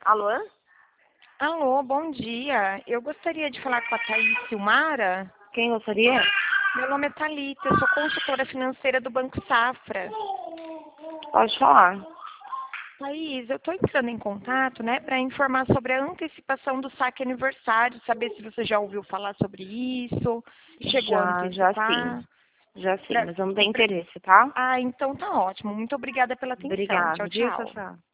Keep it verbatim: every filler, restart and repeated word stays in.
Alô? Alô, bom dia. Eu gostaria de falar com a Thaís Silmara. Quem gostaria? Meu nome é Thalita, eu sou consultora financeira do Banco Safra. Pode falar. Thaís, eu estou entrando em contato, né, para informar sobre a antecipação do saque aniversário, saber se você já ouviu falar sobre isso, chegou a Já, já sim. antecipar. Já sim, Pra- mas eu não tenho pra- interesse, tá? Ah, então tá ótimo. Muito obrigada pela atenção. Tchau, Obrigada, viu? Tchau, tchau. tchau.